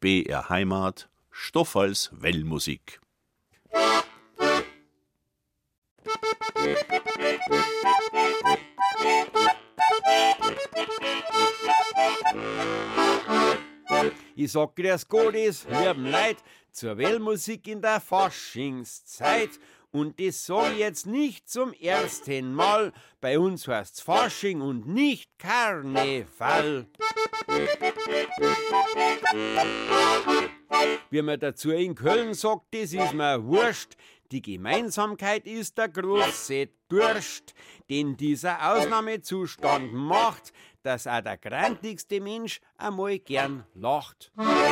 BR Heimat, Stoff als Wellmusik. Ich sag grüß Gottes, lieben Leid, zur Wellmusik in der Faschingszeit. Und das sag ich jetzt nicht zum ersten Mal. Bei uns heißt's Fasching und nicht Karneval. Wie man dazu in Köln sagt, das ist mir wurscht. Die Gemeinsamkeit ist der große Durst, den dieser Ausnahmezustand macht, dass auch der grantigste Mensch einmal gern lacht.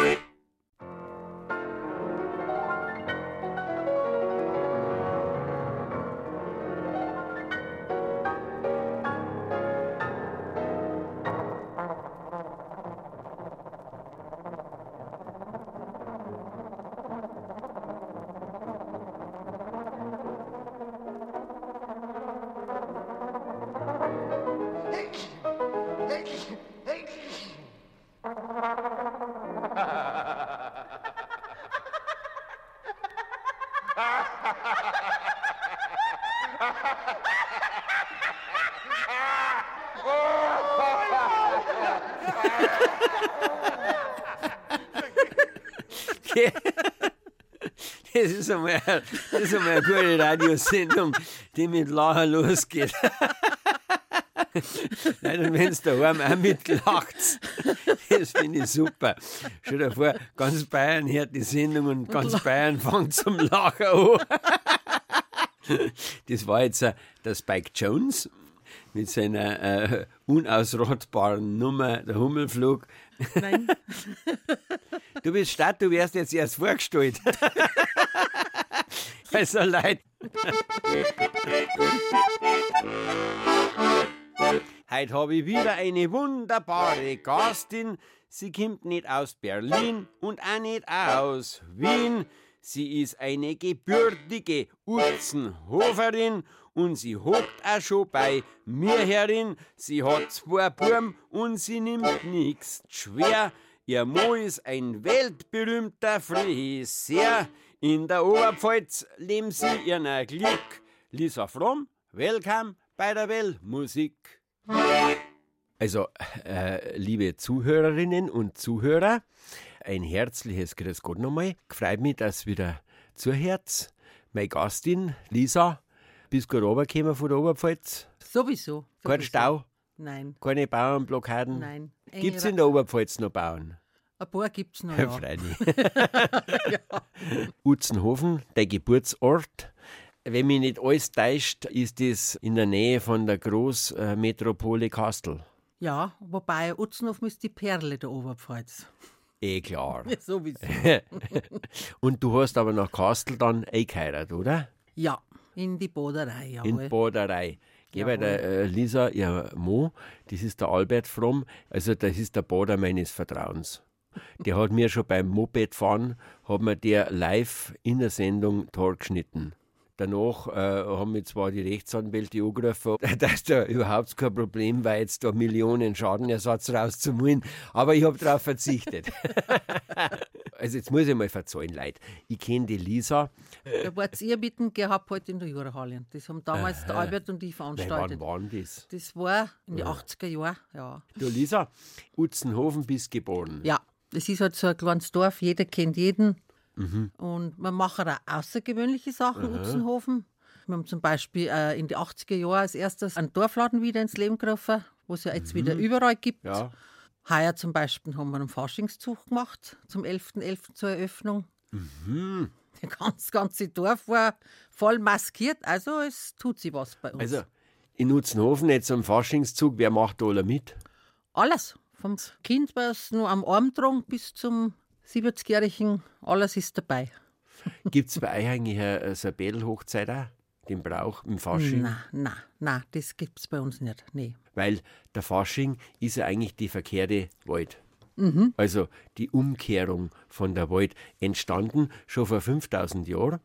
Das ist einmal eine gute Radiosendung, die mit Lachen losgeht. Nein, und wenn es daheim auch mitlacht, das finde ich super. Stell dir vor, ganz Bayern hört die Sendung und ganz Bayern fängt zum Lachen an. Das war jetzt der Spike Jones mit seiner unausrottbaren Nummer, der Hummelflug. Nein. Du bist Stadt, du wärst jetzt erst vorgestellt. Also leid. Heute habe ich wieder eine wunderbare Gastin. Sie kommt nicht aus Berlin und auch nicht aus Wien. Sie ist eine gebürtige Utzenhoferin und sie hockt auch schon bei mir herin. Sie hat 2 Buben und sie nimmt nichts schwer. Ihr Mo ist ein weltberühmter Friseur. In der Oberpfalz leben sie ihren Glück. Lisa Fromm, willkommen bei der Wellmusik. Also, liebe Zuhörerinnen und Zuhörer, ein herzliches Grüß Gott nochmal. Freut mich, dass wieder zuhört. Meine Gastin, Lisa, bist du gerade runtergekommen von der Oberpfalz? Sowieso. Kein Stau? Nein. Keine Bauernblockaden? Nein. Gibt es in der Oberpfalz noch Bauern? Ein paar gibt es noch, ja. Freilich. Utzenhofen, der Geburtsort. Wenn mich nicht alles täuscht, ist das in der Nähe von der Großmetropole Kastel. Ja, wobei Utzenhofen ist die Perle der Oberpfalz. Klar. Ja, sowieso. Und du hast aber nach Kastel dann geheiratet, oder? Ja, in die Boderei, ja. In Boderei. Geh bei der Lisa, ihr Mo, das ist der Albert Fromm, also das ist der Boder meines Vertrauens. Der hat mir schon beim Mopedfahren, hat mir der live in der Sendung Tor geschnitten. Danach haben mich zwar die Rechtsanwälte angerufen, dass da überhaupt kein Problem war, jetzt da Millionen Schadenersatz rauszuholen, aber ich habe darauf verzichtet. Also jetzt muss ich mal verzeihen, Leute. Ich kenne die Lisa. Da wart ihr mitten gehabt heute in der Jurahalle. Das haben damals der Albert und ich veranstaltet. Wann war denn das? Das war in den 80er Jahren, ja. Du Lisa, Utzenhofen bist geboren. Ja, das ist halt so ein kleines Dorf, jeder kennt jeden. Und wir machen auch außergewöhnliche Sachen in Utzenhofen. Wir haben zum Beispiel in den 80er Jahren als erstes einen Dorfladen wieder ins Leben gerufen, wo es ja jetzt wieder überall gibt. Ja. Heuer zum Beispiel haben wir einen Faschingszug gemacht, zum 11.11. zur Eröffnung. Das ganze Dorf war voll maskiert, also es tut sich was bei uns. Also in Utzenhofen jetzt am Faschingszug, wer macht da alle mit? Alles, vom Kind, was nur am Arm trug, bis zum 70-Jährigen, alles ist dabei. Gibt es bei euch eigentlich so eine Bädelhochzeit auch? Den Brauch im Fasching? Nein, das gibt es bei uns nicht. Nee. Weil der Fasching ist ja eigentlich die verkehrte Welt. Also die Umkehrung von der Welt entstanden schon vor 5000 Jahren.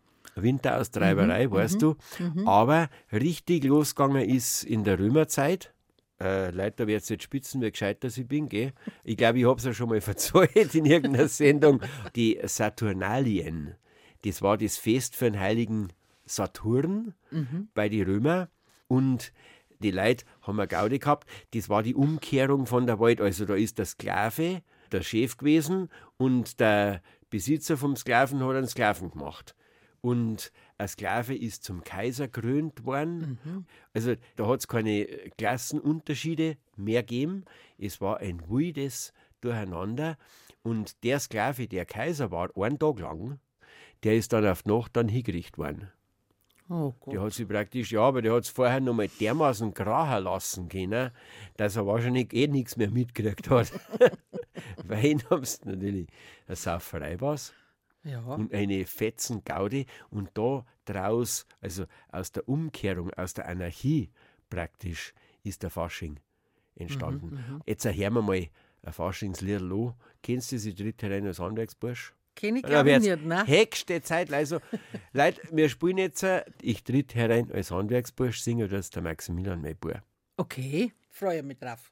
Winteraustreiberei, weißt du. Aber richtig losgegangen ist in der Römerzeit. Leute, da wird's jetzt spitzen, wie gescheit dass ich bin, gell? Ich glaube, ich habe es ja schon mal verzeiht in irgendeiner Sendung. Die Saturnalien, das war das Fest für den heiligen Saturn bei den Römern. Und die Leute haben eine Gaudi gehabt, das war die Umkehrung von der Welt. Also da ist der Sklave der Chef gewesen und der Besitzer vom Sklaven hat einen Sklaven gemacht. Und ein Sklave ist zum Kaiser gekrönt worden. Also da hat es keine Klassenunterschiede mehr gegeben. Es war ein wildes Durcheinander. Und der Sklave, der Kaiser war, einen Tag lang, der ist dann auf die Nacht dann hingerichtet worden. Oh Gott. Der hat sich praktisch, ja, aber der hat es vorher noch mal dermaßen grauen lassen können, dass er wahrscheinlich nichts mehr mitgekriegt hat. Wein haben sie natürlich eine Sauferei was. Ja. Und eine Fetzen-Gaudi und da draus, also aus der Umkehrung, aus der Anarchie praktisch, ist der Fasching entstanden. Jetzt hören wir mal ein Faschingslied an. Kennst du das? Ich tritt herein als Handwerksbursch? Kenn ich glaube ich nicht, ne? Höchste Zeit, also Leute, wir spielen jetzt Ich tritt herein als Handwerksbursch, singe das der Maximilian Meibur. Okay, freue mich drauf.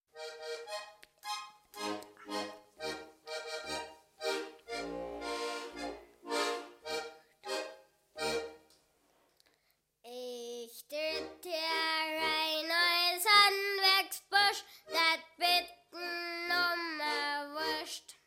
Ich tritt herein als Handwerksbursch, dat bitten Wurst.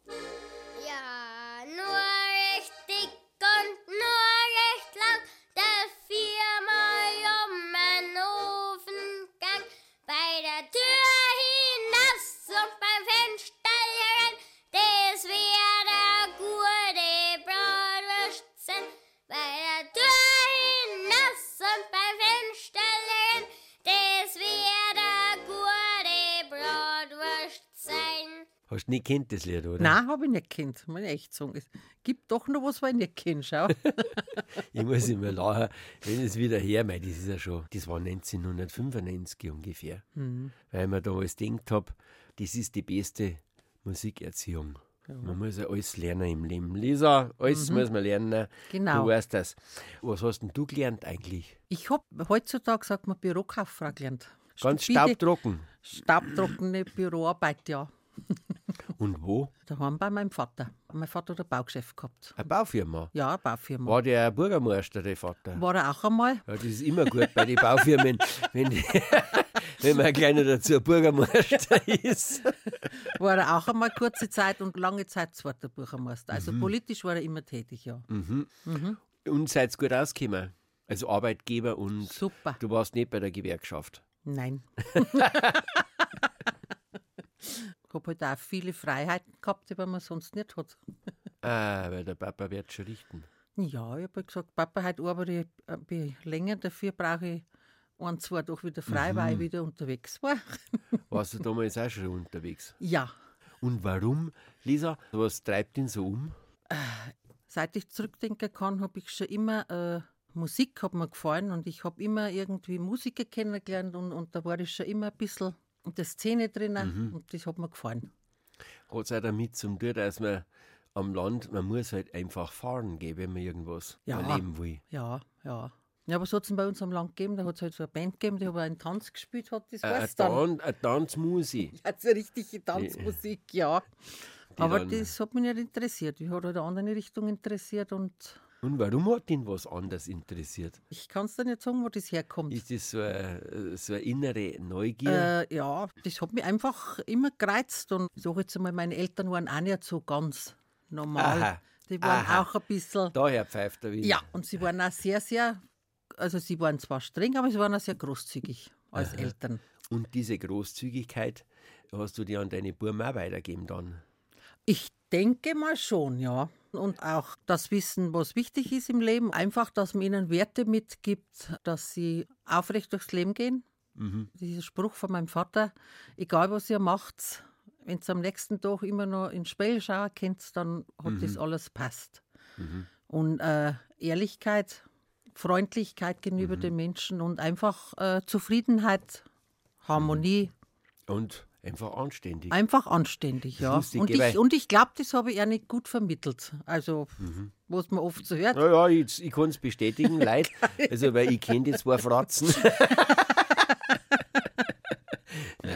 Ja, nur recht dick und nur recht lang, der viermal um Ofengang. Bei der Tür hinaus und beim Fenster herein, das wär der gute Bratwurst sein. Bei der Tür hinaus und beim Fenster herein, das wär der gute Bratwurst sein. Hast du nicht kennt das Lied, oder? Nein, habe ich nicht gekannt. Muss ich echt sagen. Es gibt doch noch was, was ich nicht kenne. Schau. Ich muss immer lachen, wenn es wieder her, das ist ja schon, das war 1995 ungefähr. Weil ich mir damals gedacht habe, das ist die beste Musikerziehung. Man muss ja alles lernen im Leben. Lisa, alles muss man lernen. Genau. Du weißt das. Was hast denn du gelernt eigentlich? Ich habe heutzutage, sagt man, Bürokauffrau gelernt. Ganz Stupide, staubtrocken. Staubtrockene Büroarbeit, ja. Und wo? Daheim bei meinem Vater. Mein Vater hat ein Baugeschäft gehabt. Eine Baufirma. Ja, eine Baufirma. War der Bürgermeister, der Vater? War er auch einmal? Ja, das ist immer gut bei den Baufirmen, wenn man gleich noch dazu Bürgermeister ist. War er auch einmal kurze Zeit und lange Zeit zweiter Bürgermeister. Also politisch war er immer tätig, ja. Und seid gut ausgekommen? Also Arbeitgeber und Super. du warst nicht bei der Gewerkschaft. Nein. Ich habe halt auch viele Freiheiten gehabt, die man sonst nicht hat. Weil der Papa wird schon richten. Ja, ich habe halt gesagt, Papa, heute arbeite ich ein bisschen länger, dafür brauche ich 1-2 Tage wieder frei, weil ich wieder unterwegs war. Warst du damals auch schon unterwegs? Ja, Und warum, Lisa, was treibt ihn so um? seit ich zurückdenken kann, habe ich schon immer, Musik hat mir gefallen und ich habe immer irgendwie Musiker kennengelernt und da war ich schon immer ein bisschen in der Szene drinnen und das hat mir gefallen. Hat es auch damit zu tun, dass man am Land, man muss halt einfach fahren gehen, wenn man irgendwas erleben will. Ja. Ja, aber so hat es bei uns am Land gegeben, da hat es halt so eine Band gegeben, die aber einen Tanz gespielt hat, das weißt du dann. Eine Tanzmusik. Ja, so eine richtige Tanzmusik, ja. Aber dann- das hat mich nicht interessiert. Ich habe halt eine andere Richtung interessiert und Und warum hat ihn was anderes interessiert? ich kann es dir nicht sagen, wo das herkommt. Ist das so eine innere Neugier? Ja, das hat mich einfach immer gereizt und ich sage jetzt einmal, meine Eltern waren auch nicht so ganz normal. Aha. Die waren Aha. auch ein bisschen, Daher pfeift er wieder. ja, und sie waren auch sehr, sehr, also sie waren zwar streng, aber sie waren auch sehr großzügig als Eltern. Und diese Großzügigkeit hast du dir an deine Buben auch weitergeben dann? Ich denke mal schon, ja. Und auch das Wissen, was wichtig ist im Leben, einfach, dass man ihnen Werte mitgibt, dass sie aufrecht durchs Leben gehen. Dieser Spruch von meinem Vater, egal was ihr macht, wenn ihr am nächsten Tag immer noch in den Spiegel schauen könnt, dann hat das alles passt. Und Ehrlichkeit, Freundlichkeit gegenüber den Menschen und einfach Zufriedenheit, Harmonie. Und einfach anständig. Einfach anständig, ja. lustig, weil- Und ich glaube, das habe ich auch nicht gut vermittelt. Also, was man oft so hört. Ja, ich kann es bestätigen, Leute. Also, weil ich kenne die zwei Fratzen.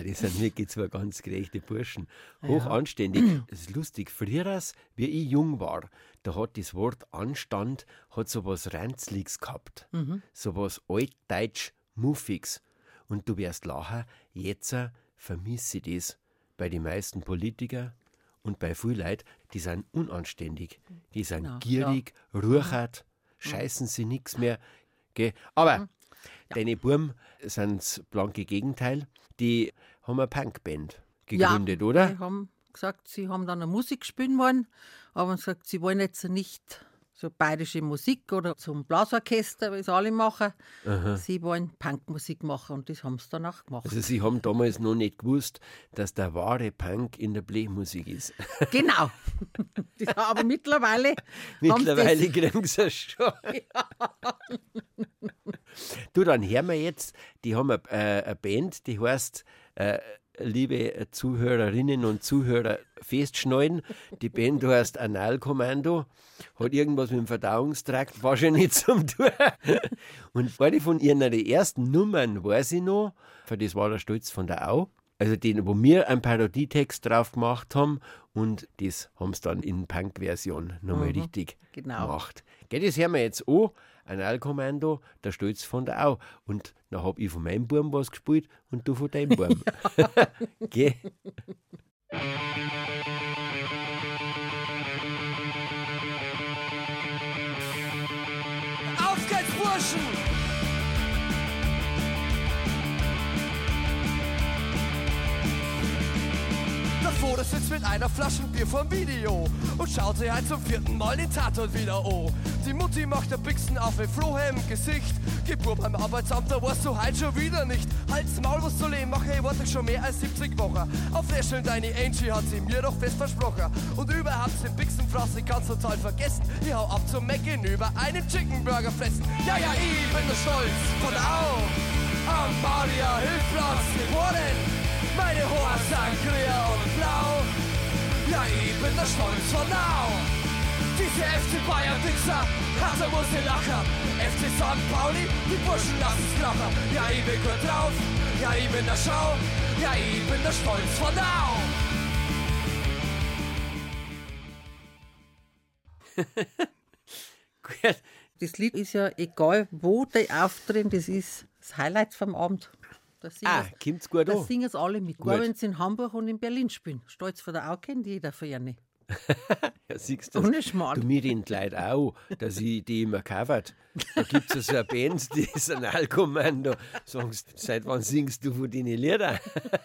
die sind wirklich zwei ganz gerechte Burschen. Hoch anständig. Das ist lustig. Früher, wie ich jung war, da hat das Wort Anstand hat so was Ranzliges gehabt. So was altdeutsch-muffiges. Und du wirst lachen, jetzt vermisse ich das bei den meisten Politikern und bei vielen Leuten, die sind unanständig. Die sind gierig, ruchert, scheißen sie nichts mehr. Gell? Aber deine Buben sind das blanke Gegenteil. Die haben eine Punkband gegründet, oder? Die haben gesagt, sie haben dann eine Musik spielen wollen, aber sie gesagt, sie wollen jetzt nicht so bayerische Musik oder zum Blasorchester, wie es alle machen. Sie wollen Punkmusik machen und das haben sie dann auch gemacht. Also sie haben damals noch nicht gewusst, dass der wahre Punk in der Blechmusik ist. Genau. Aber mittlerweile Mittlerweile kriegen sie es schon. Du, dann hören wir jetzt, die haben eine Band, die heißt, liebe Zuhörerinnen und Zuhörer, festschneiden. Die Band heißt Analkommando, hat irgendwas mit dem Verdauungstrakt wahrscheinlich zum tun. Und eine von ihren ersten Nummern weiß ich noch, für das war der Stolz von der Au. Also den, wo wir einen Parodietext drauf gemacht haben und das haben sie dann in Punk-Version nochmal richtig gemacht. Gell, das hören wir jetzt an. Analkommando, der Stolz von der Au. Und dann hab ich von meinem Buben was gespielt und du von deinem Buben. Gell? Auf geht's, Burschen! Davor sitzt mit einer Flasche Bier vom Video und schaut sich halt zum 4. Mal den Tatort wieder an. Die Mutti macht der Bixen auf ein frohem Gesicht. Geburt beim Arbeitsamt, da warst du halt schon wieder nicht. Halt's Maul, was zu leben, mache ich warte schon mehr als 70 Wochen. Auf der Stelle deine Angie hat sie mir doch fest versprochen. Und überhaupt den Bixenfraß, ich kann's total vergessen. Ich hau ab zum Mecken über einen Chicken Burger fressen. Ja, ja, ich bin der Stolz von der Au. Am Maria Hilfplatz geworden. Meine Haare sind grün und blau. Ja, ich bin der Stolz von Now. Diese FC Bayern Wichser, also muss ich lachen. FC St. Pauli, die Burschen lassen's krachen. Ja, ich bin gut drauf. Ja, ich bin der Schau. Ja, ich bin der Stolz von Now. Gut. Das Lied ist ja egal, wo die auftreten, das ist das Highlight vom Abend. Kommt's gut Da an? singen sie alle mit. Gut. Gar wenn sie in Hamburg und in Berlin spielen. Stolz von der Au kennt jeder für eine. Ja, siehst du, Ohne Schmarrn. du mir den Leuten auch, dass ich die immer covert. Da gibt es so eine Band, die ist ein Analkommando. Sagst, seit wann singst du von den Liedern?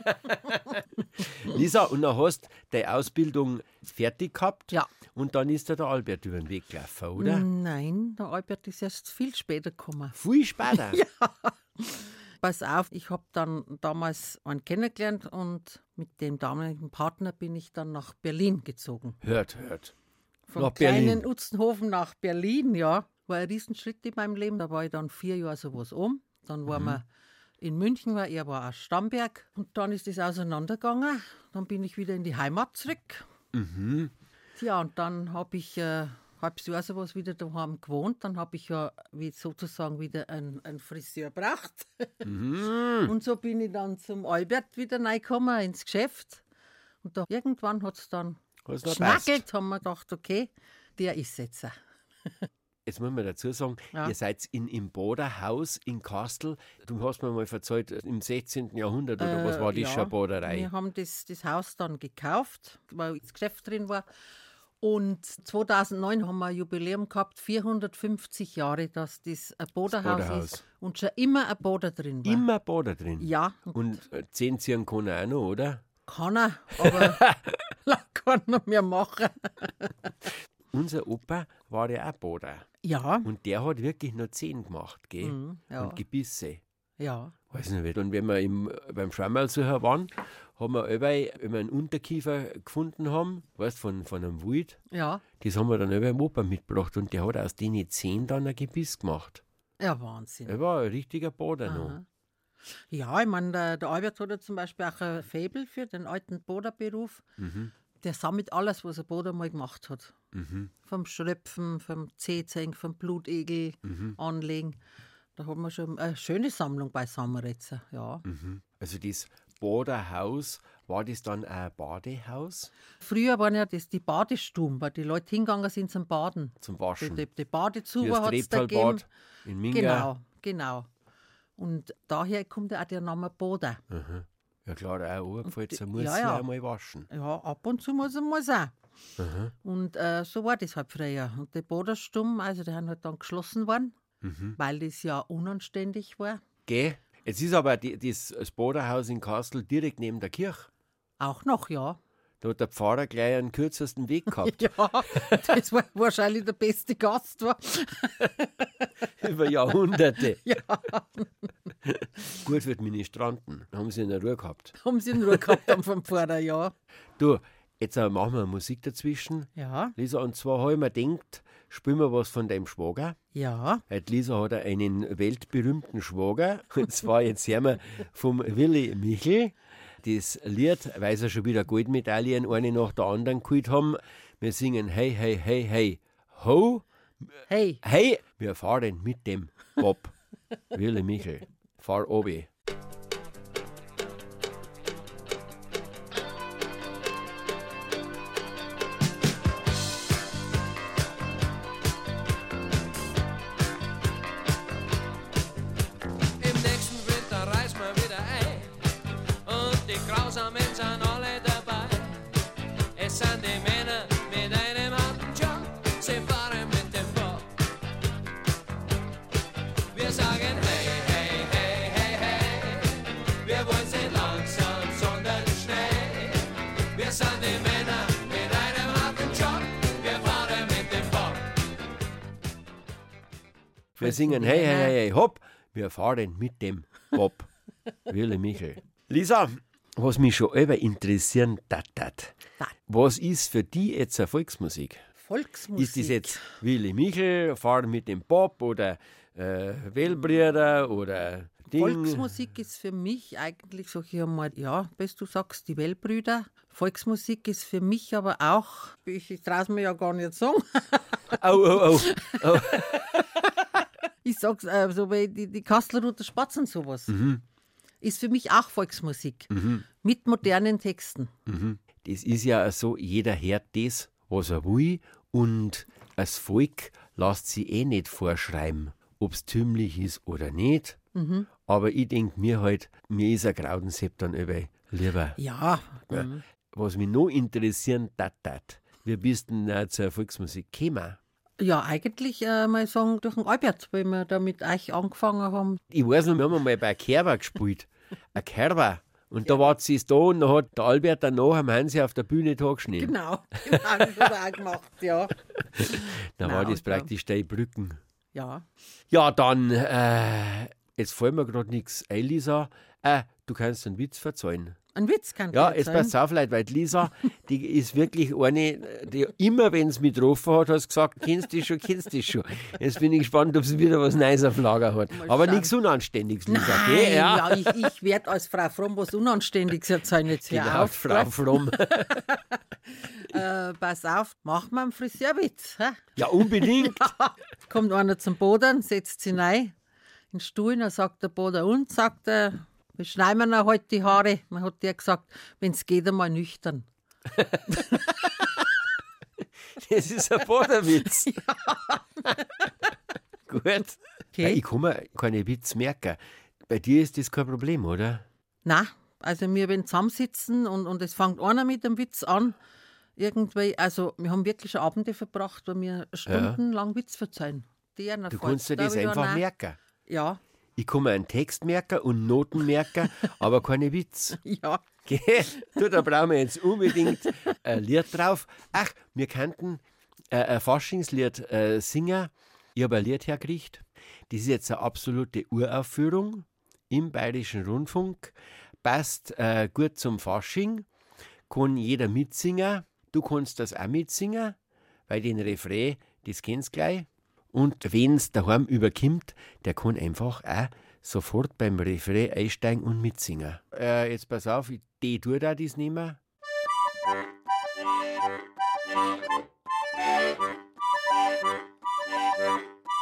Lisa, und dann hast du deine Ausbildung fertig gehabt. Ja. Und dann ist da der Albert über den Weg gelaufen, oder? Nein, der Albert ist erst viel später gekommen. Viel später. Ja. Pass auf, ich habe dann damals einen kennengelernt und mit dem damaligen Partner bin ich dann nach Berlin gezogen. Hört. Vom Nach kleinen Berlin. Utzenhofen nach Berlin, ja. War ein Riesenschritt in meinem Leben. Da war ich dann 4 Jahre sowas um. Dann waren wir in München, weil er war aus Starnberg. Und dann ist es auseinandergegangen. Dann bin ich wieder in die Heimat zurück. Ja, und dann habe ich halbes Jahr sowas wieder daheim gewohnt. Dann habe ich ja sozusagen wieder einen Friseur gebracht. Und so bin ich dann zum Albert wieder reingekommen ins Geschäft. Und da irgendwann hat es dann Hast noch geschnackelt, haben wir gedacht, okay, der ist jetzt. Jetzt muss man dazu sagen, Ja. ihr seid im Baderhaus in Kastel. Du hast mir mal erzählt, im 16. Jahrhundert oder was war das schon eine Baderei? Wir haben das Haus dann gekauft, weil das Geschäft drin war. Und 2009 haben wir ein Jubiläum gehabt, 450 Jahre, dass das ein Boderhaus Boderhaus. ist und schon immer ein Boder drin war. Immer Bader drin. Ja, Und 10 ziehen kann er auch noch, oder? kann er, aber kann er mehr machen. Unser Opa war ja auch Bader. Ja, Und der hat wirklich noch 10 gemacht, gell? ja. Und Gebisse. ja. Weiß nicht. Und wenn wir beim Schrammalsucher waren, haben wir allweil, wenn wir einen Unterkiefer gefunden haben, weißt von einem Wald, Ja, das haben wir dann allweil dem Opa mitgebracht und der hat aus den 10 dann ein Gebiss gemacht. ja, Wahnsinn. Er war ein richtiger Bader noch. Ja, ich meine, der Albert hat ja zum Beispiel auch ein Faible für den alten Boderberuf. Der sammelt alles, was ein Boder mal gemacht hat. Vom Schröpfen, vom Zehzeng, vom Blutegel anlegen. Da haben wir schon eine schöne Sammlung beisammen jetzt. Ja. Also das Baderhaus, war das dann ein Badehaus Früher waren ja das die Badestuben, weil die Leute hingegangen sind zum Baden. zum Waschen? Die Badezuber Wie das hat es da gegeben. Treptalbad in Minga. Genau. Und daher kommt ja auch der Name Bader. Ja klar, auch angefällt, so muss ja, sie ja. einmal waschen. Ja, ab und zu muss er auch. Und so war das halt früher. Und die Baderstuben, also die haben halt dann geschlossen worden, weil das ja unanständig war. Geh. Jetzt ist aber das Baderhaus in Kastel direkt neben der Kirche. Auch noch, ja. Da hat der Pfarrer gleich einen kürzesten Weg gehabt. Ja, das war wahrscheinlich der beste Gast. War. Über Jahrhunderte. Ja, Gut für die Ministranten. Haben sie in der Ruhe gehabt. haben sie in Ruhe gehabt dann vom Pfarrer, ja. Du, jetzt machen wir Musik dazwischen. Ja, Lisa, und zwar habe ich mir gedacht, spielen wir was von deinem Schwager. ja. Lisa hat einen weltberühmten Schwager. Und zwar, jetzt hören wir vom Willi Michel. Das Lied, weil sie schon wieder Goldmedaillen eine nach der anderen geholt haben. Wir singen Hey, hey, hey, hey, ho. Hey, Hey, wir fahren mit dem Bob. Willi Michel, fahr obi. Im nächsten Winter reisen wir wieder ein und die Grausamen sind alle dabei. Es sind die Männer mit einem harten Job, sie fahren mit dem Bob. Wir sagen hey, hey, hey, hey, hey, wir wollen sie langsam, sondern schnell. Wir sind die Männer mit einem harten Job, wir fahren mit dem Bob. Wir singen Hey, hey, hey, hey, hopp. Wir fahren mit dem Bob. Willi Michel. Lisa, was mich schon immer interessieren tat. Was ist für die jetzt eine Volksmusik? Volksmusik. Ist das jetzt Willi Michel, fahren mit dem Bob oder Wellbrüder oder Ding? Volksmusik ist für mich eigentlich, sag ich einmal, ja, bis du sagst, die Wellbrüder. Volksmusik ist für mich aber auch, ich traue es mir ja gar nicht sagen, Au. ich sag's so wie die Kastelruther Spatzen sowas. Ist für mich auch Volksmusik. Mit modernen Texten. Das ist ja so, jeder hört das, was er will, und als Volk lässt sich nicht vorschreiben, ob es tümlich ist oder nicht. Aber ich denke mir halt, mir ist ein Graudensepp dann lieber. Ja, Ja. Was mich noch interessieren tat, wie bist du denn zur Volksmusik gekommen? ja, eigentlich mal sagen durch den Albert, weil wir da mit euch angefangen haben. Ich weiß noch, wir haben einmal bei Kerber gespielt. Ein Kerber. Und da war sie da und dann hat der Albert danach am Hansi auf der Bühne da geschnitten. Genau, das hat er auch gemacht, ja. Da war Genau, das praktisch die Brücken. Ja, Ja, dann, jetzt fällt mir gerade nichts ein, Lisa. Du kannst einen Witz verzeihen. ein Witz kann Ja, ich jetzt erzählen. pass auf, Leute, weil die Lisa, die ist wirklich eine, die immer, wenn sie mich getroffen hat, hat sie gesagt, kennst du schon. Jetzt bin ich gespannt, ob sie wieder was Neues auf Lager hat. Aber schauen. nichts Unanständiges, Lisa, Nein, gell? ja, ich werde als Frau Fromm was Unanständiges erzählen. Jetzt hör Genau, auf, Frau gut? Fromm. Pass auf, machen wir einen Friseurwitz. Hä? Ja, unbedingt. Kommt einer zum Boden, setzt sich rein, in den Stuhl, dann sagt der Boden, und sagt er, wie schneiden wir noch heute die Haare? Dann hat der gesagt, wenn es geht, einmal nüchtern. Das ist ein Bodenwitz. Gut. Okay. Ja, ich kann mir keine Witz merken. Bei dir ist das kein Problem, oder? Nein, also wir wenn zusammensitzen und es fängt einer mit dem Witz an, irgendwie, also wir haben wirklich schon Abende verbracht, wo wir stundenlang Witz verzeihen. Du kannst dir das einfach merken. Ja, Ich kann mir einen Text merken und Noten merken, aber keine Witz. ja. Gell? Du, da brauchen wir jetzt unbedingt ein Lied drauf. Ach, wir könnten ein Faschingslied singen. Ich habe ein Lied hergekriegt. Das ist jetzt eine absolute Uraufführung im Bayerischen Rundfunk. Passt gut zum Fasching. Kann jeder mitsingen. Du kannst das auch mitsingen, weil den Refrain, das kennst du gleich. Und wenn es daheim überkommt, der kann einfach auch sofort beim Refrain einsteigen und mitsingen. Jetzt pass auf, die tue da das nicht mehr.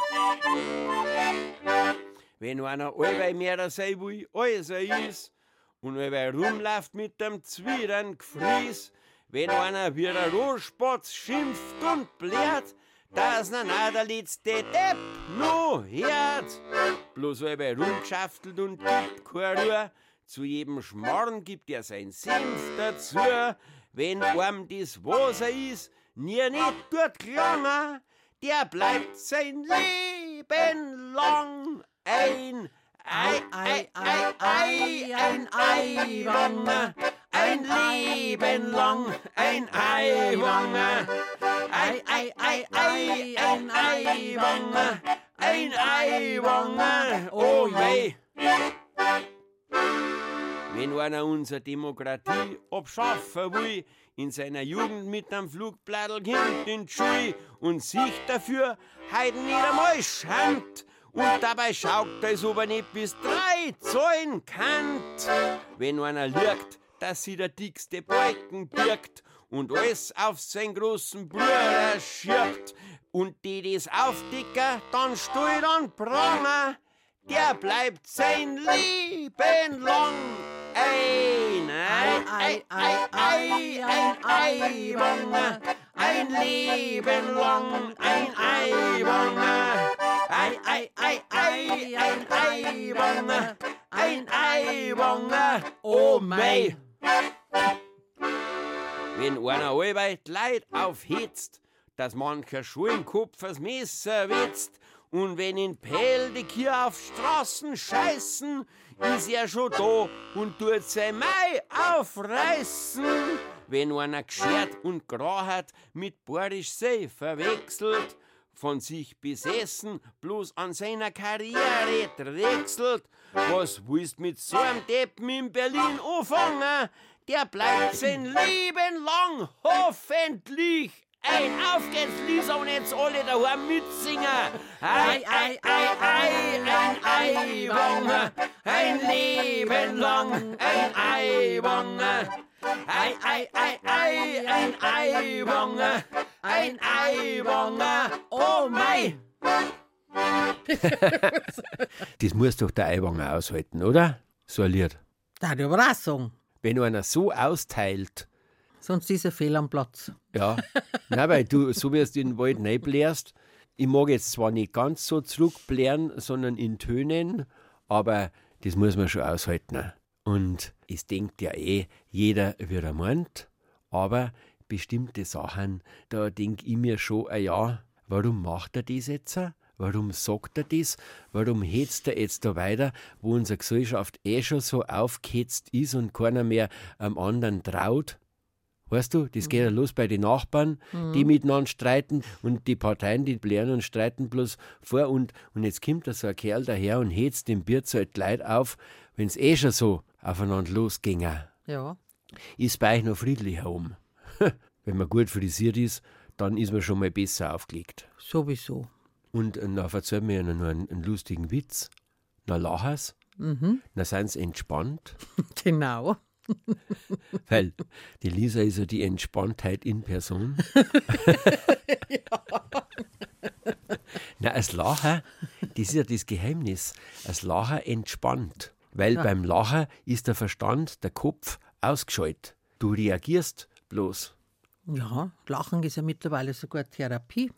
Wenn einer allweil mehr sein will, als er ist, Und wenn er rumläuft mit dem Zwiebeln gefries, wenn einer wie der Rohrspatz schimpft und blärt, dass na der letzte Depp noch hört. Bloß weil er rumschaftelt und gibt keine Ruhe, zu jedem Schmarrn gibt er sein Senf dazu. Wenn einem das Wasser ist, nie nicht gut gelangen, der bleibt sein Leben lang ein Eiwanger. Ein Leben lang ein Eiwanger. Ein Eiwanger. Ein Eiwanger. Oh mei. Wenn einer unsere Demokratie abschaffen will, in seiner Jugend mit einem Flugblattl kommt in die Schule und sich dafür heut nicht einmal schämt. Und dabei schaut er, als ob er nicht bis 3 zahlen kann. Wenn einer lügt, dass sie der dickste Balken birgt und alles auf seinen großen Bruder schirbt und die das aufdicker, dann steht an Pranger, der bleibt sein Leben lang ein Eiwanger, ein Leben lang ein Eiwanger, ein Eiwanger, ein Eiwanger, oh mei. Wenn einer allweit Leid aufhetzt, dass mancher Schuh Kopf das Messer wetzt, und wenn in Pell die Kier auf Straßen scheißen, ist er schon da und tut sein Mai aufreißen. Wenn einer geschert und geraucht, mit Borisch See verwechselt, von sich besessen, bloß an seiner Karriere drechselt, was willst mit so einem Deppen in Berlin anfangen? Der bleibt sein Leben lang hoffentlich ein. Auf geht's, Lisa, und jetzt alle daheim mitsingen. Ein Eiwanger, ein Leben lang ein Eiwanger. Ein Eiwanger, ein Eiwanger, oh mei. Das muss doch der Eiwanger aushalten, oder? So ein Lied. Da die aber auch sagen. Wenn einer so austeilt. Sonst ist er fehl am Platz. Ja, nein, weil du, so wie du in den Wald reinblärst, ich mag jetzt zwar nicht ganz so zurückblären, sondern in Tönen, aber das muss man schon aushalten. Und es denkt ja jeder, wie er meint, aber bestimmte Sachen, da denke ich mir schon, ja, warum macht er das jetzt? Warum sagt er das? Warum hetzt er jetzt da weiter, wo unsere Gesellschaft schon so aufgehetzt ist und keiner mehr am anderen traut? Weißt du, das geht ja los bei den Nachbarn, die miteinander streiten, und die Parteien, die blären und streiten bloß vor. Und jetzt kommt da so ein Kerl daher und hetzt dem Bierzelt Leid auf, wenn es schon so aufeinander losginge. Ja. Ist bei euch noch friedlich herum. Wenn man gut frisiert ist, dann ist man schon mal besser aufgelegt. Sowieso. Und dann erzählt mir noch einen lustigen Witz. Dann lachen sie, dann sind sie entspannt. Genau. Weil die Lisa ist ja die Entspanntheit in Person. Ja. Na, das Lachen, das ist ja das Geheimnis. Das Lachen entspannt. Weil beim Lachen ist der Verstand, der Kopf ausgeschaltet. Du reagierst bloß. Ja, Lachen ist ja mittlerweile sogar Therapie.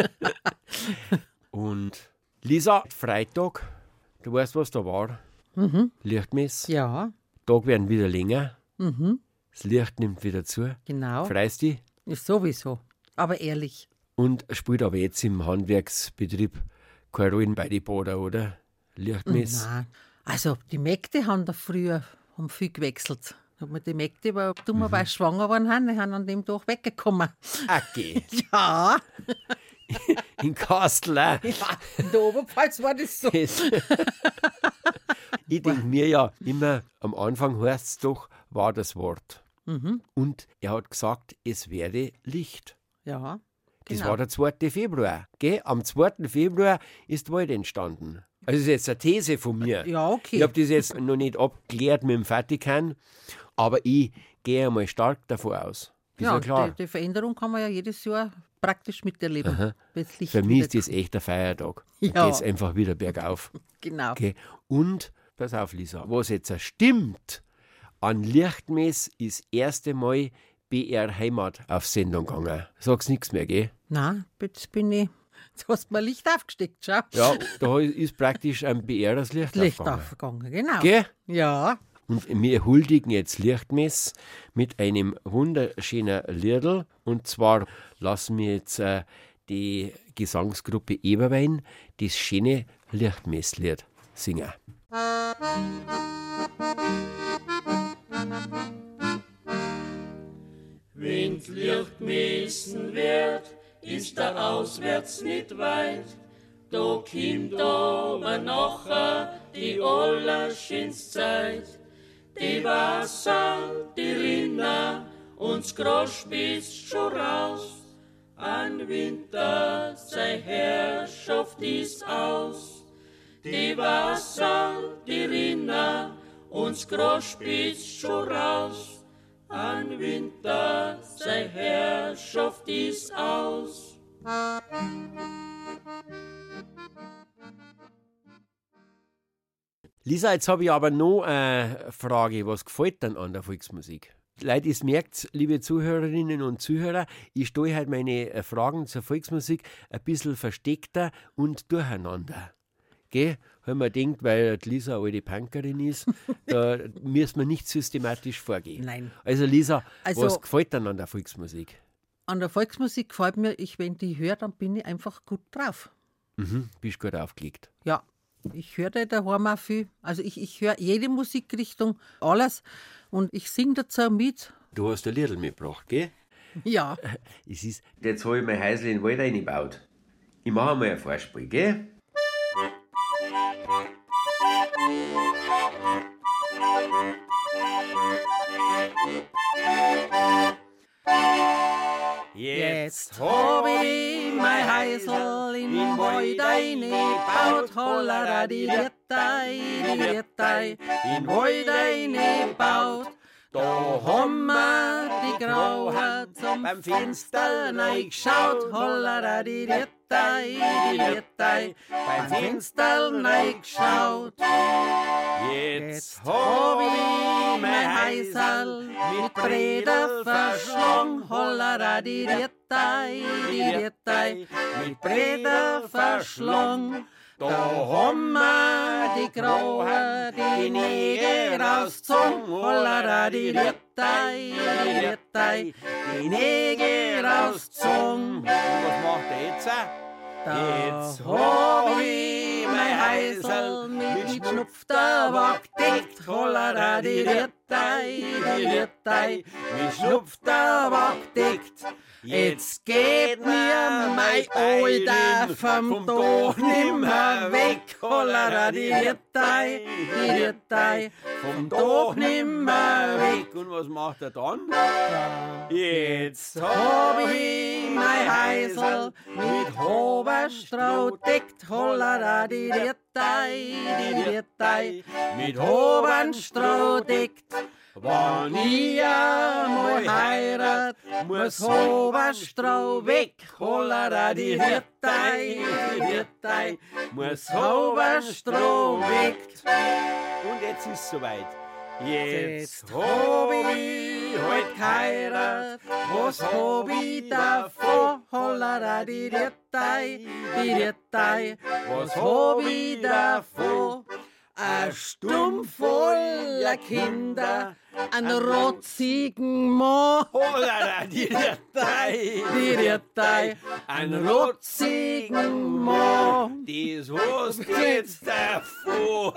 Und Lisa, Freitag, du weißt, was da war? Lichtmess. Ja. Tag werden wieder länger. Das Licht nimmt wieder zu. Genau. Freust dich? Ist sowieso. Aber ehrlich. Und spielt aber jetzt im Handwerksbetrieb keine Rolle bei den Bader, oder? Lichtmess. Nein. Also, die Mägde haben da früher viel gewechselt. Die Mägde, die dummerweise schwanger waren, die haben an dem Tag weggekommen. Okay. Ja. In Kastel auch. Ja, in der Oberpfalz war das so. Ich denke mir ja immer, am Anfang heißt es doch, war das Wort. Und er hat gesagt, es werde Licht. Ja. Das Genau. war der 2. Februar. Gell? Am 2. Februar ist die Welt entstanden. Also das ist jetzt eine These von mir. Ja, okay. Ich habe das jetzt noch nicht abgeklärt mit dem Vatikan, aber ich gehe einmal stark davon aus. Ist ja klar. Die Veränderung kann man ja jedes Jahr praktisch miterleben. Wenn's Licht Für mich ist wieder das echt ein Feiertag. Ja. Da geht es einfach wieder bergauf. Genau. Okay. Und, pass auf, Lisa, was jetzt stimmt, An Lichtmess ist das erste Mal BR Heimat auf Sendung gegangen. Sag's nichts mehr, gell? Nein, jetzt bin ich. Jetzt hast du mir Licht aufgesteckt, schau. Ja, da ist praktisch am BR das Licht aufgegangen. aufgegangen, genau. Gell? Ja. Und wir huldigen jetzt Lichtmess mit einem wunderschönen Liedl. Und zwar lassen wir jetzt die Gesangsgruppe Eberwein das schöne Lichtmesslied singen. Wenn's Licht messen wird, ist der auswärts nicht weit. Da kommt aber nachher die allerschönste Zeit. Die Wasser, die Rinder, uns Grosch bis schon raus. An Winter sei Herrschaft ist aus. Die Wasser, die Rinder, uns Grosch bis schon raus. An Winter sei Herrschaft ist aus. Lisa, jetzt habe ich aber noch eine Frage. Was gefällt denn an der Volksmusik? Leute, ihr merkt, liebe Zuhörerinnen und Zuhörer, ich stelle halt meine Fragen zur Volksmusik ein bisschen versteckter und durcheinander. Gell? Wenn man denkt, weil die Lisa eine alte Punkerin ist, da müssen wir nicht systematisch vorgehen. Nein. Also Lisa, Also- was gefällt denn an der Volksmusik? An der Volksmusik gefällt mir, wenn die höre, dann bin ich einfach gut drauf. Bist gut aufgelegt. Ja, ich höre da daheim auch viel. Also ich höre jede Musikrichtung, alles. Und ich singe dazu mit. Du hast ein Liedl mitgebracht, gell? Ja, Es ist, jetzt habe ich mein Häusl in den Wald reingebaut. Ich mache mal ein Vorspiel, gell? jetzt hab ich mein Häusl in den Wald eingebaut. Hollera, die Rittai, in den Wald eingebaut. Da haben wir die Graue zum Fenster reingeschaut. Hollera, die Rittai, beim Fenster reingeschaut. Jetzt hab ich mein Häusl mit Breder verschlungen. Hollera, die Rittai, mit Breder verschlungen. Da haben wir die Graue, die Nägel rausgezogen. Hollera, die Rittai, die Nägel rausgezogen. Was macht er jetzt? Da hab ich mein Häusl mit Schnupftabak deckt. Hollera, die Rittai, mit Schnupftabak deckt. Jetzt geht mir mein Alter vom Dach nimmer weg. Hollera, die Rittai, vom Dach nimmer weg. Und was macht er dann? Jetzt hab ich mein Häusl mit Hoberstroh deckt. Hollera, die Rittai, mit Hoberstroh deckt. Wann ich einmal heirat, muss Hoberstroh weg. Hollera, die Rittai, muss Hoberstroh weg. Und jetzt ist es soweit. Jetzt hab ich heut geheirat, was hab ich davon? Hollera, die Rittai, was hab ich davon? Ein Stumpf voller Kinder, ein rotzigen Mann. Hollera, die Rittai, ein rotzigen Mann. Das hast du jetzt davon.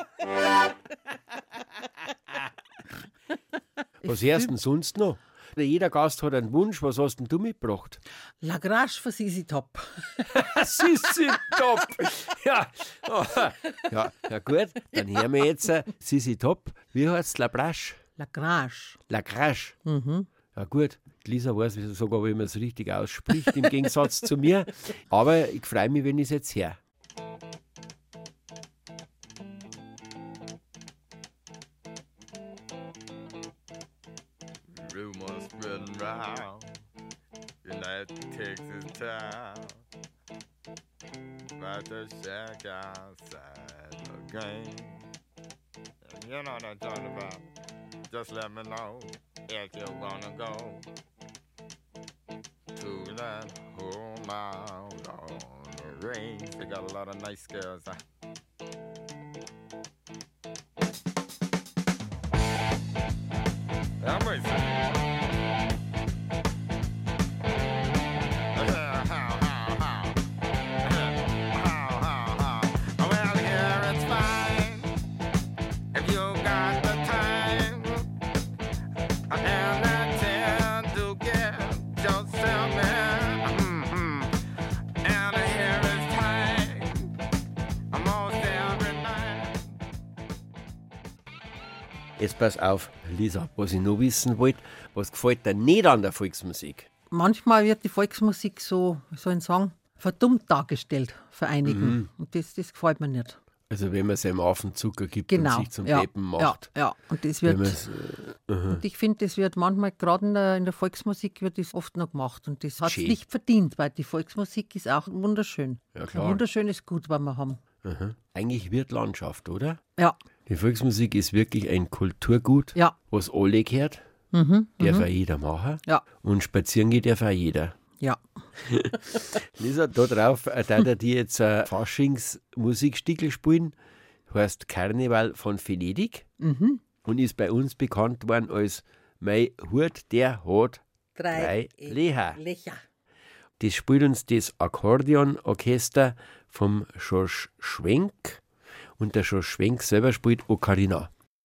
Was hörst du denn sonst noch? Jeder Gast hat einen Wunsch. Was hast denn du mitgebracht? La Grache von Sisi Top. Sisi Top. Ja. Oh. Ja, gut. Dann hören wir jetzt Sisi Top. Wie heißt es? La Brache? La Grache. La Grache. Ja, gut. Die Lisa weiß sogar, wie man es richtig ausspricht, im Gegensatz zu mir. Aber ich freue mich, wenn ich es jetzt höre. Rumors spreading round United Texas town about the shack outside the game. And you know what I'm talking about. just let me know if you wanna go to that home out on the range. They got a lot of nice girls. I'm racing. Well, here it's fine if you got the time and the chance to get yourself in. And here is time almost every night. Jetzt pass auf, Lisa, was ich noch wissen wollte, was gefällt dir nicht an der Volksmusik? Manchmal wird die Volksmusik so, wie soll ich sagen, verdummt dargestellt für einigen. Und das gefällt mir nicht. Also wenn man es einem Affenzucker gibt Genau. und sich zum ja, Deppen macht. Ja. Und das Wenn wird. man's, Und ich finde, das wird manchmal, gerade in der Volksmusik, wird das oft noch gemacht. Und das hat es Schön. nicht verdient, weil die Volksmusik ist auch wunderschön. Ja, klar. Ein wunderschönes Gut, was wir haben. Eigentlich wird Landschaft, oder? Ja, Die Volksmusik ist wirklich ein Kulturgut, ja. was alle gehört. Darf auch jeder machen. Ja. Und spazieren geht darf auch jeder. Ja. Lisa, da drauf, da die jetzt Faschingsmusikstickel spielen, heißt Karneval von Venedig und ist bei uns bekannt worden als Mein Hut, der hat drei Lecher. Das spielt uns das Akkordeonorchester vom Schorsch Schwenk und der Schorsch Schwenk selber spielt Ocarina.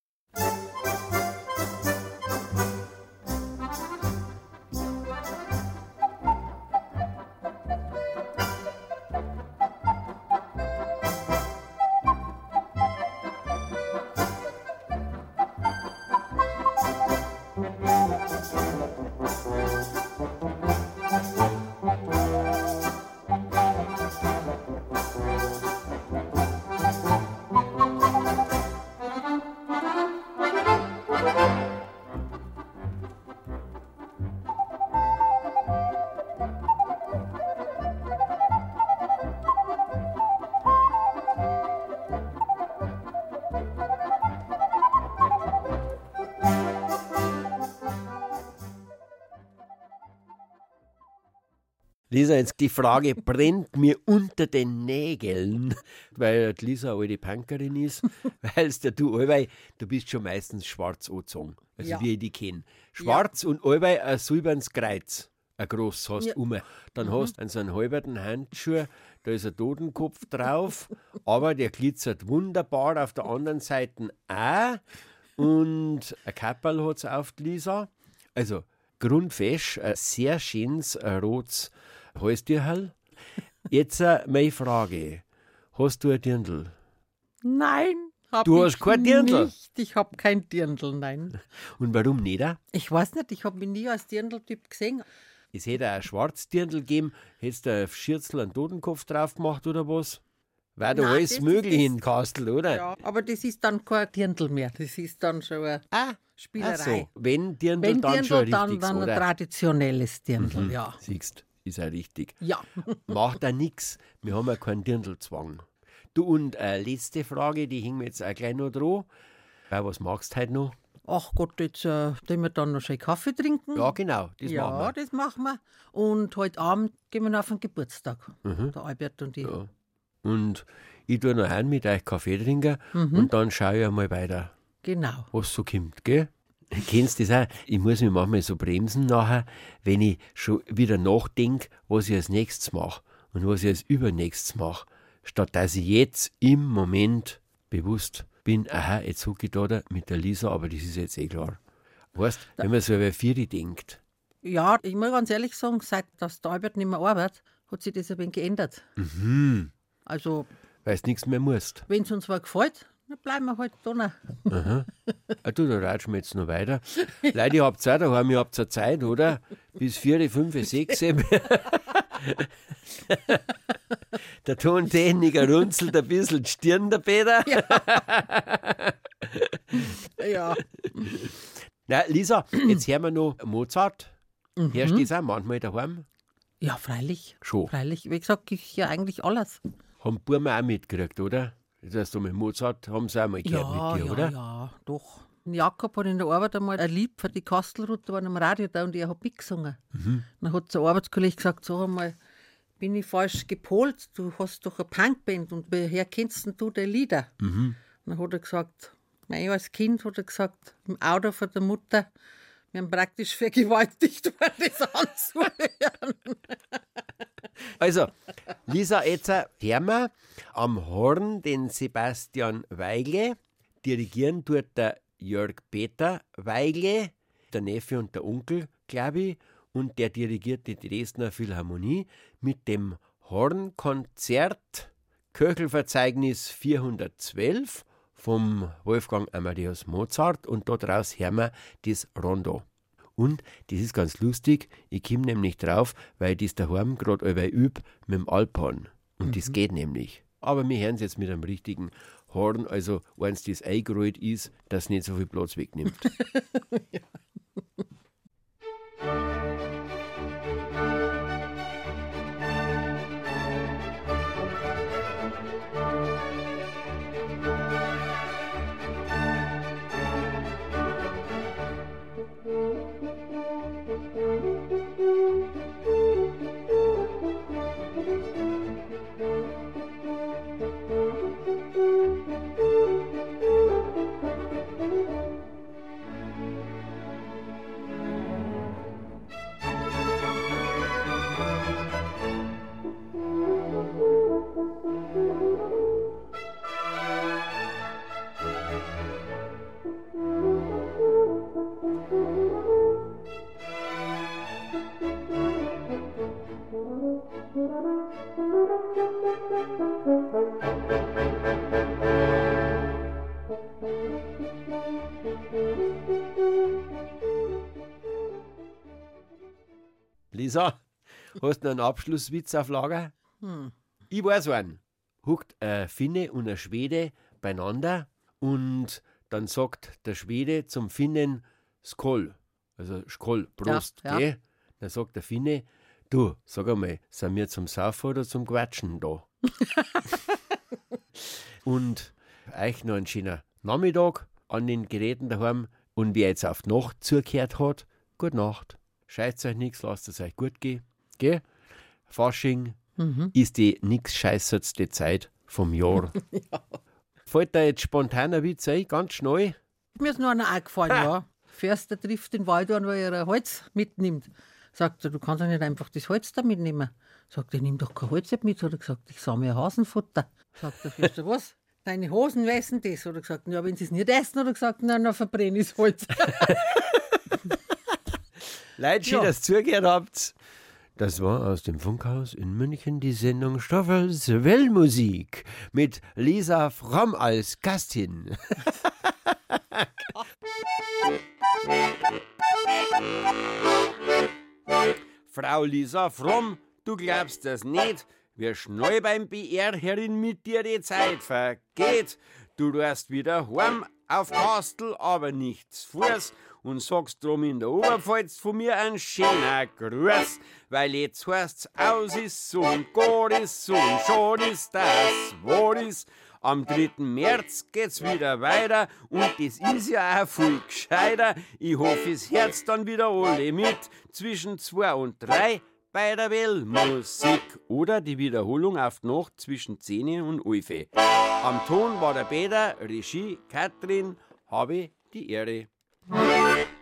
Lisa, jetzt die Frage brennt mir unter den Nägeln, weil die Lisa eine alte Punkerin ist, weil du allweil, du bist schon meistens schwarz angezogen, also Ja. wie ich die kenne. Schwarz und allweil ein silbernes Kreuz, ein grosses hast du Dann hast du so einen halberten Handschuh, da ist ein Totenkopf drauf, aber der glitzert wunderbar auf der anderen Seite auch und ein Kapperl hat es auf die Lisa, also grundfest, ein sehr schönes rotes Halstürerl. Jetzt meine Frage. Hast du ein Dirndl? Nein, Du hast kein Dirndl? nicht. Ich habe kein Dirndl, nein. Und warum nicht? Ich weiß nicht, ich habe mich nie als Dirndl-Typ gesehen. Es hätte ein schwarzes Dirndl gegeben, hättest du ein Schürzel, einen Totenkopf drauf gemacht oder was? War da Nein, alles das möglich ist- in Kastel, oder? Ja, aber das ist dann kein Dirndl mehr. Das ist dann schon eine Spielerei. Ach so. Wenn Dirndl, Wenn dann Dirndl, schon ein dann richtiges, ein oder? traditionelles Dirndl, ja. Siehst, ist auch richtig. Ja. Macht auch nichts. Wir haben ja keinen Dirndlzwang. Du, und letzte Frage, die hängen wir jetzt auch gleich noch dran. Was magst du heute noch? Ach Gott, jetzt tun wir dann noch schön Kaffee trinken. Ja, genau, das ja, machen wir. das machen wir. Und heute Abend gehen wir noch auf den Geburtstag. Der Albert und ich. Ja. Und ich tue noch heim mit euch Kaffee trinken und dann schaue ich einmal weiter, Genau. was so kommt, gell? Kennst du das auch? Ich muss mich manchmal so bremsen nachher, wenn ich schon wieder nachdenke, was ich als nächstes mache und was ich als übernächstes mache, statt dass ich jetzt im Moment bewusst bin, aha, jetzt hocke ich da mit der Lisa, aber das ist jetzt eh klar. Weißt, wenn man so über Vieri denkt, Ja, ich muss ganz ehrlich sagen, seit dass der Albert nicht mehr arbeitet, hat sich das ein wenig geändert. Also, weil du nichts mehr musst. wenn es uns was gefällt, dann bleiben wir halt da noch. Du, da ratschen wir jetzt noch weiter. Leute, ihr habt Zeit daheim, ihr habt ja Zeit, oder? Bis 4, 5, 6. Der Tontechniker runzelt ein bisschen die Stirn, der Peter. Ja. Na, Lisa, jetzt hören wir noch Mozart. Hörst du das auch manchmal daheim? Ja, freilich. Schon. Freilich. Wie gesagt, ich höre eigentlich alles. Haben die Burmen auch mitgekriegt, oder? Das heißt, mit Mozart haben sie auch mal gehört mit dir, oder? Ja, doch. Jakob hat in der Arbeit einmal ein Lied für die Kastelrut, war am Radio da und ich habe mitgesungen. Dann hat der Arbeitskollege gesagt, sag einmal, bin ich falsch gepolt? Du hast doch eine Punkband und woher kennst du die Lieder? Dann hat er gesagt, als Kind hat er gesagt, im Auto von der Mutter, wir haben praktisch vergewaltigt, um das anzuhören. Also, Lisa, jetzt hören wir am Horn den Sebastian Weigle. Dirigieren tut der Jörg Peter Weigle, der Neffe und der Onkel, glaube ich. Und der dirigiert die Dresdner Philharmonie mit dem Hornkonzert Köchelverzeichnis 412 vom Wolfgang Amadeus Mozart. Und dort raus hören wir das Rondo. Und das ist ganz lustig, ich komme nämlich drauf, weil ich das daheim gerade übe mit dem Alphorn. Und das geht nämlich. Aber wir hören es jetzt mit einem richtigen Horn, also eins, das eingerollt ist, das nicht so viel Platz wegnimmt. Ja. Lisa, hast du noch einen Abschlusswitz auf Lager? Ich weiß einen. Huckt ein Finne und ein Schwede beieinander und dann sagt der Schwede zum Finnen Skol, also Skol, Prost, Ja, ja. gell? Dann sagt der Finne, du, sag einmal, sind wir zum Saufen oder zum Quatschen da? Und euch noch ein schöner Nachmittag an den Geräten daheim und wer jetzt auf die Nacht zugehört hat, gute Nacht. Scheißt euch nichts, lasst es euch gut gehen. Gell? Fasching ist die nix scheißertste Zeit vom Jahr. Fällt da jetzt spontan ein Witz ein, ganz schnell? Mir ist noch einer eingefallen, ja. Förster trifft den Wald an, weil er ein Holz mitnimmt. Sagt er, du kannst ja nicht einfach das Holz da mitnehmen. Sagt er, nimm doch kein Holz mit. Hat er gesagt, ich sammle ein Hasenfutter. Sagt der Förster, was? Deine Hosen weißen das? Hat er gesagt, ja, wenn sie es nicht essen, hat er gesagt, nein, dann verbrenne ich das Holz. Leute, schön, Ja. dass ihr zugehört habt. Das war aus dem Funkhaus in München die Sendung Stoffels Wellmusik mit Lisa Fromm als Gastin. Frau Lisa Fromm, du glaubst das nicht, wie schnell beim BR-Herrin mit dir die Zeit vergeht. Du tust wieder heim auf Kastel, aber nichts Fuß und sagst drum in der Oberpfalz von mir ein schöner Gruß, weil jetzt heißt's aus ist so und gut ist so und schon ist das wahr ist. Am 3. März geht's wieder weiter und das ist ja auch viel gescheiter. Ich hoffe, es Herz dann wieder alle mit zwischen 2 und 3 bei der Wellmusik oder die Wiederholung auf die Nacht zwischen 10 und 11. Am Ton war der Peter, Regie Katrin, habe die Ehre.